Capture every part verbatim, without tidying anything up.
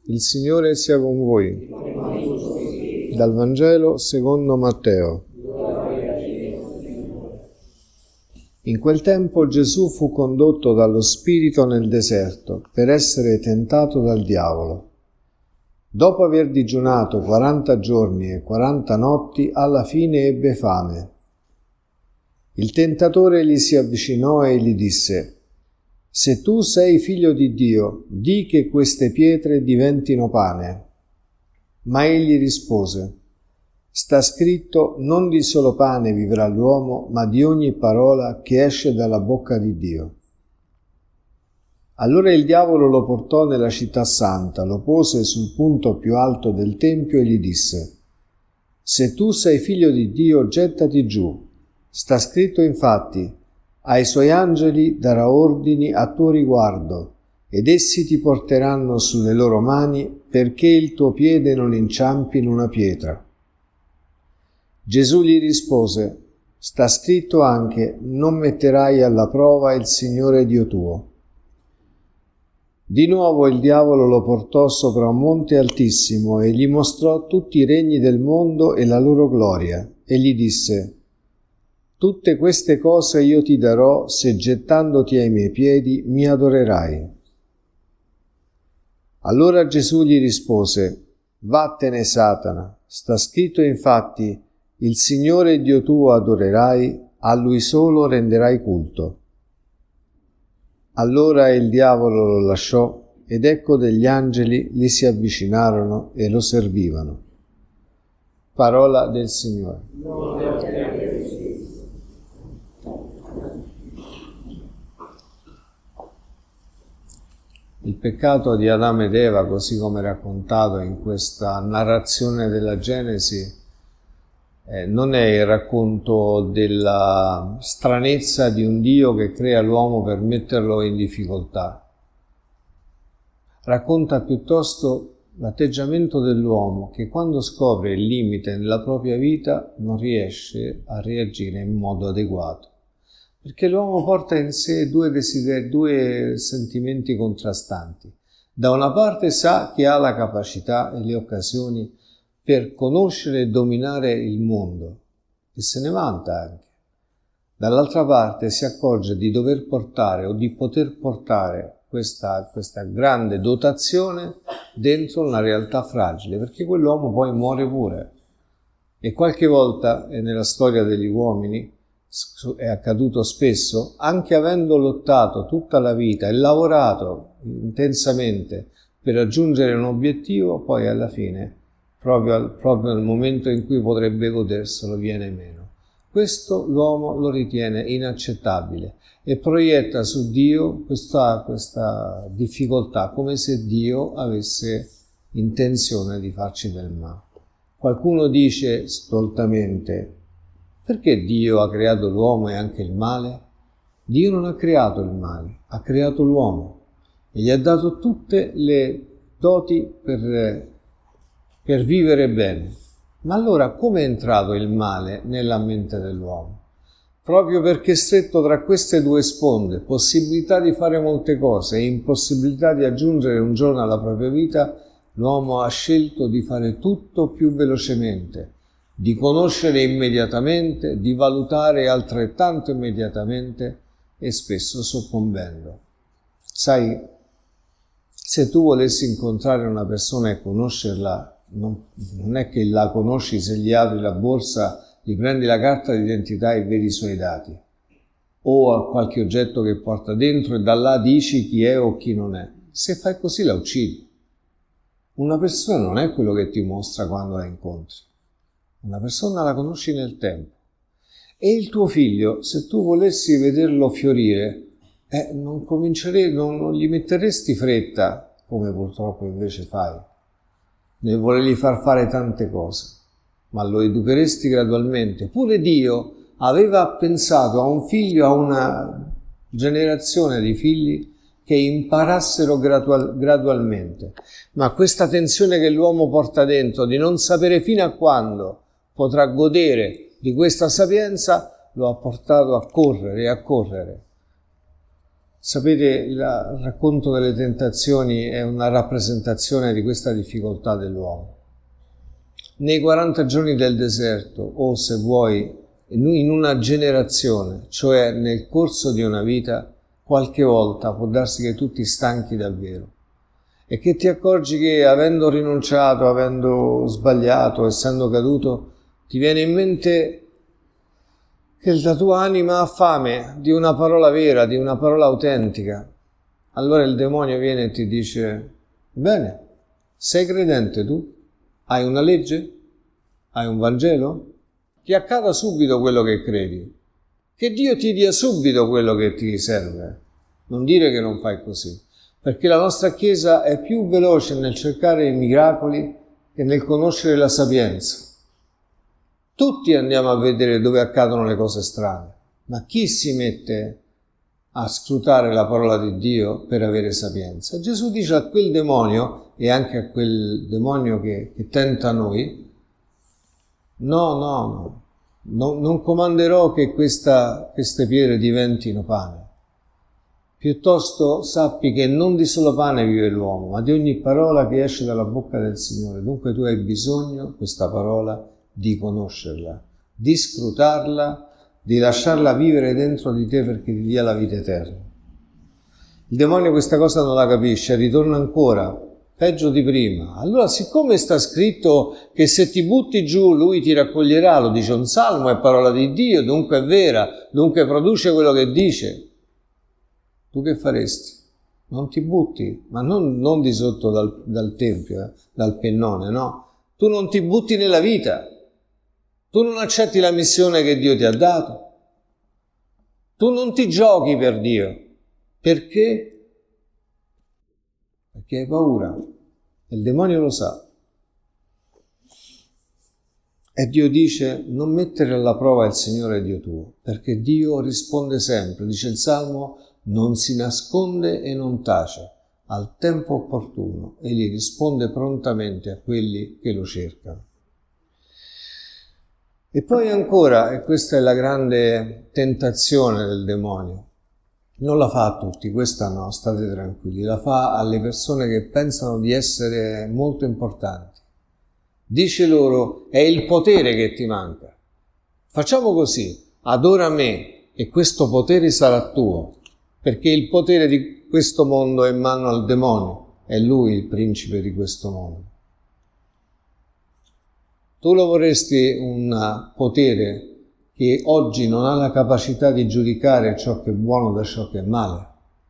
Il Signore sia con voi. Dal Vangelo secondo Matteo. In quel tempo Gesù fu condotto dallo Spirito nel deserto per essere tentato dal diavolo. Dopo aver digiunato quaranta giorni e quaranta notti, alla fine ebbe fame. Il tentatore gli si avvicinò e gli disse: «Se tu sei figlio di Dio, di che queste pietre diventino pane». Ma egli rispose: «Sta scritto, non di solo pane vivrà l'uomo, ma di ogni parola che esce dalla bocca di Dio». Allora il diavolo lo portò nella città santa, lo pose sul punto più alto del tempio e gli disse: «Se tu sei figlio di Dio, gettati giù. Sta scritto infatti, ai suoi angeli darà ordini a tuo riguardo, ed essi ti porteranno sulle loro mani perché il tuo piede non inciampi in una pietra». Gesù gli rispose: «Sta scritto anche, non metterai alla prova il Signore Dio tuo». Di nuovo il diavolo lo portò sopra un monte altissimo e gli mostrò tutti i regni del mondo e la loro gloria, e gli disse: «Tutte queste cose io ti darò se gettandoti ai miei piedi mi adorerai». Allora Gesù gli rispose: «Vattene, Satana, sta scritto infatti, il Signore Dio tuo adorerai, a Lui solo renderai culto». Allora il diavolo lo lasciò, ed ecco degli angeli gli si avvicinarono e lo servivano. Parola del Signore. Il peccato di Adamo ed Eva, così come raccontato in questa narrazione della Genesi, Eh, non è il racconto della stranezza di un Dio che crea l'uomo per metterlo in difficoltà. Racconta piuttosto l'atteggiamento dell'uomo che quando scopre il limite nella propria vita non riesce a reagire in modo adeguato. Perché l'uomo porta in sé due desideri, due sentimenti contrastanti. Da una parte sa che ha la capacità e le occasioni per conoscere e dominare il mondo, e se ne vanta anche. Dall'altra parte si accorge di dover portare o di poter portare questa, questa grande dotazione dentro una realtà fragile, perché quell'uomo poi muore pure. E qualche volta, e nella storia degli uomini è accaduto spesso, anche avendo lottato tutta la vita e lavorato intensamente per raggiungere un obiettivo, poi alla fine Proprio, proprio nel momento in cui potrebbe goderselo viene meno. Questo l'uomo lo ritiene inaccettabile e proietta su Dio questa, questa difficoltà, come se Dio avesse intenzione di farci del male. Qualcuno dice stoltamente: perché Dio ha creato l'uomo e anche il male? Dio non ha creato il male, ha creato l'uomo e gli ha dato tutte le doti per per vivere bene. Ma allora come è entrato il male nella mente dell'uomo? Proprio perché è stretto tra queste due sponde, possibilità di fare molte cose e impossibilità di aggiungere un giorno alla propria vita, l'uomo ha scelto di fare tutto più velocemente, di conoscere immediatamente, di valutare altrettanto immediatamente e spesso soccombendo. Sai, se tu volessi incontrare una persona e conoscerla, Non, non è che la conosci se gli apri la borsa, gli prendi la carta d'identità e vedi i suoi dati, o qualche oggetto che porta dentro e da là dici chi è o chi non è. Se fai così la uccidi. Una persona non è quello che ti mostra quando la incontri. Una persona la conosci nel tempo. E il tuo figlio, se tu volessi vederlo fiorire, eh, non, comincerei, non, non gli metteresti fretta, come purtroppo invece fai, nel volergli far fare tante cose, ma lo educheresti gradualmente. Pure Dio aveva pensato a un figlio, a una generazione di figli che imparassero gradual, gradualmente. Ma questa tensione che l'uomo porta dentro di non sapere fino a quando potrà godere di questa sapienza lo ha portato a correre e a correre. Sapete, il racconto delle tentazioni è una rappresentazione di questa difficoltà dell'uomo. Nei quaranta giorni del deserto, o se vuoi, in una generazione, cioè nel corso di una vita, qualche volta può darsi che tu ti stanchi davvero e che ti accorgi che avendo rinunciato, avendo sbagliato, essendo caduto, ti viene in mente che la tua anima ha fame di una parola vera, di una parola autentica. Allora il demonio viene e ti dice: bene, sei credente tu? Hai una legge? Hai un Vangelo? Ti accada subito quello che credi. Che Dio ti dia subito quello che ti serve. Non dire che non fai così, perché la nostra Chiesa è più veloce nel cercare i miracoli che nel conoscere la sapienza. Tutti andiamo a vedere dove accadono le cose strane, ma chi si mette a scrutare la parola di Dio per avere sapienza? Gesù dice a quel demonio e anche a quel demonio che, che tenta noi: no, no, no, no, non comanderò che questa, queste pietre diventino pane. Piuttosto sappi che non di solo pane vive l'uomo, ma di ogni parola che esce dalla bocca del Signore. Dunque tu hai bisogno, questa parola, di conoscerla, di scrutarla, di lasciarla vivere dentro di te perché ti dia la vita eterna. Il demonio questa cosa non la capisce, ritorna ancora, peggio di prima. Allora, siccome sta scritto che se ti butti giù lui ti raccoglierà, lo dice un salmo, è parola di Dio, dunque è vera, dunque produce quello che dice, tu che faresti? Non ti butti, ma non, non di sotto dal, dal tempio, eh, dal pennone, no? Tu non ti butti nella vita. Tu non accetti la missione che Dio ti ha dato. Tu non ti giochi per Dio. Perché? Perché hai paura. Il demonio lo sa. E Dio dice: non mettere alla prova il Signore Dio tuo, perché Dio risponde sempre. Dice il Salmo: non si nasconde e non tace. Al tempo opportuno egli risponde prontamente a quelli che lo cercano. E poi ancora, e questa è la grande tentazione del demonio, non la fa a tutti, questa no, state tranquilli, la fa alle persone che pensano di essere molto importanti. Dice loro: è il potere che ti manca. Facciamo così, adora me e questo potere sarà tuo, perché il potere di questo mondo è in mano al demonio, è lui il principe di questo mondo. Tu lo vorresti un potere che oggi non ha la capacità di giudicare ciò che è buono da ciò che è male?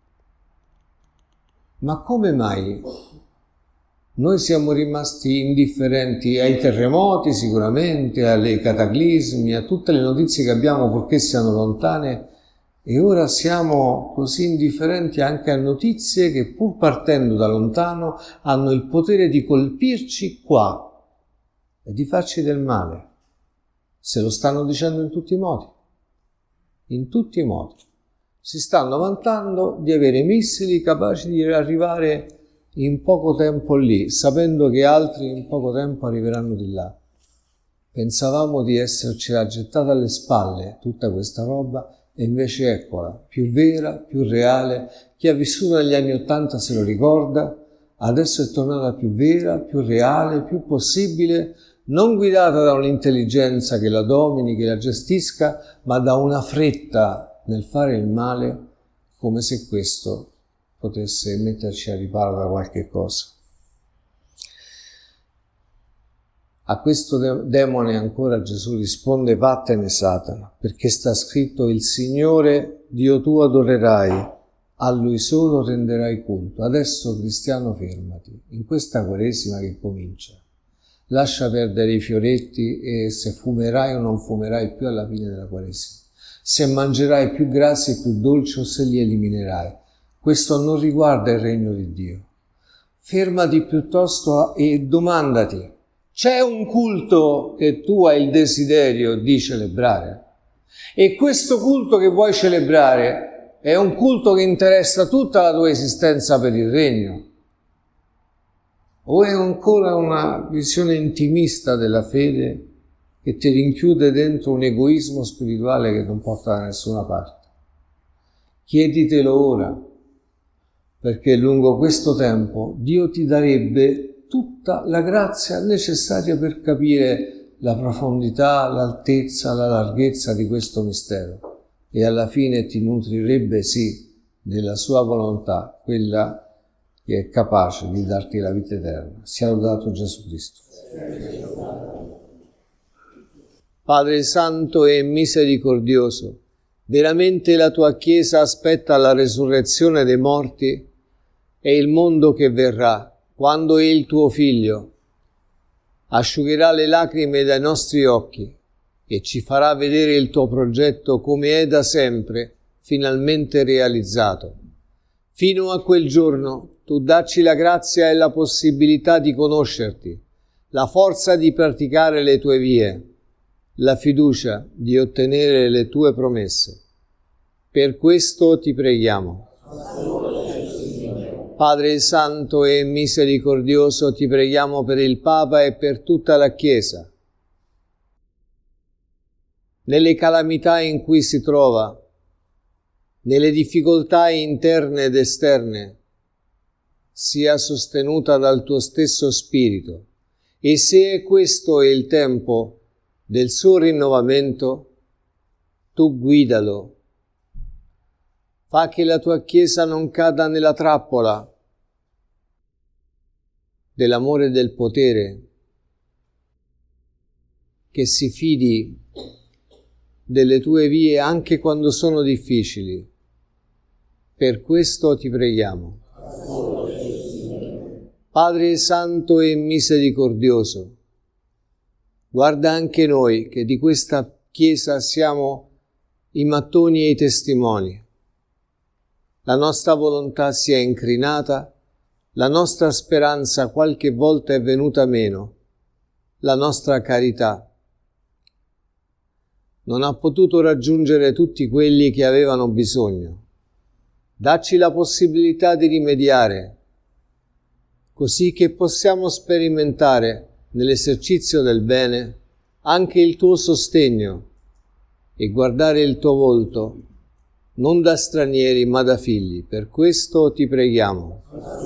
Ma come mai noi siamo rimasti indifferenti ai terremoti, sicuramente, alle cataclismi, a tutte le notizie che abbiamo, purché siano lontane, e ora siamo così indifferenti anche a notizie che, pur partendo da lontano, hanno il potere di colpirci qua e di farci del male? Se lo stanno dicendo in tutti i modi. In tutti i modi. Si stanno vantando di avere missili capaci di arrivare in poco tempo lì, sapendo che altri in poco tempo arriveranno di là. Pensavamo di essercela gettata alle spalle tutta questa roba, e invece eccola, più vera, più reale. Chi ha vissuto negli anni Ottanta se lo ricorda, adesso è tornata più vera, più reale, più possibile, non guidata da un'intelligenza che la domini, che la gestisca, ma da una fretta nel fare il male, come se questo potesse metterci a riparo da qualche cosa. A questo de- demone ancora Gesù risponde: vattene Satana, perché sta scritto: il Signore Dio tuo adorerai, a Lui solo renderai culto. Adesso, cristiano, fermati, in questa Quaresima che comincia. Lascia perdere i fioretti e se fumerai o non fumerai più alla fine della Quaresima. Se mangerai più grassi e più dolci o se li eliminerai. Questo non riguarda il regno di Dio. Fermati piuttosto e domandati: c'è un culto che tu hai il desiderio di celebrare? E questo culto che vuoi celebrare è un culto che interessa tutta la tua esistenza per il regno? O è ancora una visione intimista della fede che ti rinchiude dentro un egoismo spirituale che non porta da nessuna parte? Chieditelo ora, perché lungo questo tempo Dio ti darebbe tutta la grazia necessaria per capire la profondità, l'altezza, la larghezza di questo mistero e alla fine ti nutrirebbe sì della sua volontà, quella che è capace di darti la vita eterna. Sia lodato Gesù Cristo. Padre Santo e misericordioso, veramente la tua Chiesa aspetta la resurrezione dei morti e il mondo che verrà, quando il tuo Figlio asciugherà le lacrime dai nostri occhi e ci farà vedere il tuo progetto come è da sempre finalmente realizzato. Fino a quel giorno tu dacci la grazia e la possibilità di conoscerti, la forza di praticare le tue vie, la fiducia di ottenere le tue promesse. Per questo ti preghiamo. Padre Santo e misericordioso, ti preghiamo per il Papa e per tutta la Chiesa. Nelle calamità in cui si trova, nelle difficoltà interne ed esterne, sia sostenuta dal tuo stesso Spirito. E se è questo il tempo del suo rinnovamento, tu guidalo. Fa che la tua Chiesa non cada nella trappola dell'amore e del potere, che si fidi delle tue vie anche quando sono difficili. Per questo ti preghiamo. Padre Santo e misericordioso, guarda anche noi che di questa Chiesa siamo i mattoni e i testimoni. La nostra volontà si è incrinata, la nostra speranza qualche volta è venuta meno, la nostra carità non ha potuto raggiungere tutti quelli che avevano bisogno. Dacci la possibilità di rimediare, così che possiamo sperimentare nell'esercizio del bene anche il tuo sostegno e guardare il tuo volto non da stranieri ma da figli. Per questo ti preghiamo.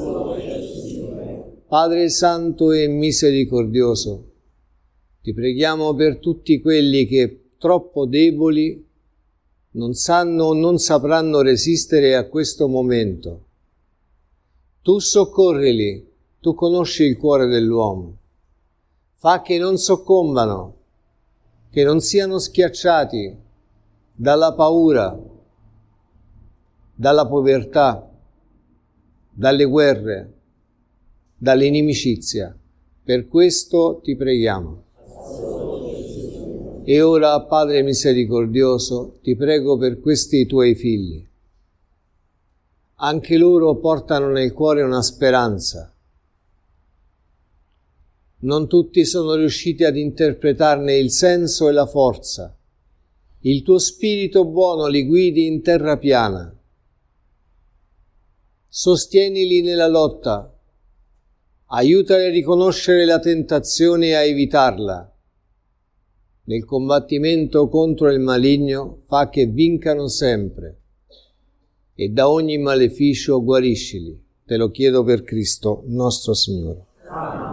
Padre Santo e misericordioso, ti preghiamo per tutti quelli che troppo deboli non sanno o non sapranno resistere a questo momento. Tu soccorrili, tu conosci il cuore dell'uomo. Fa che non soccombano, che non siano schiacciati dalla paura, dalla povertà, dalle guerre, dall'inimicizia. Per questo ti preghiamo. E ora, Padre misericordioso, ti prego per questi tuoi figli. Anche loro portano nel cuore una speranza. Non tutti sono riusciti ad interpretarne il senso e la forza. Il tuo Spirito buono li guidi in terra piana. Sostienili nella lotta. Aiutali a riconoscere la tentazione e a evitarla. Nel combattimento contro il maligno fa che vincano sempre e da ogni maleficio guariscili. Te lo chiedo per Cristo nostro Signore. Amen.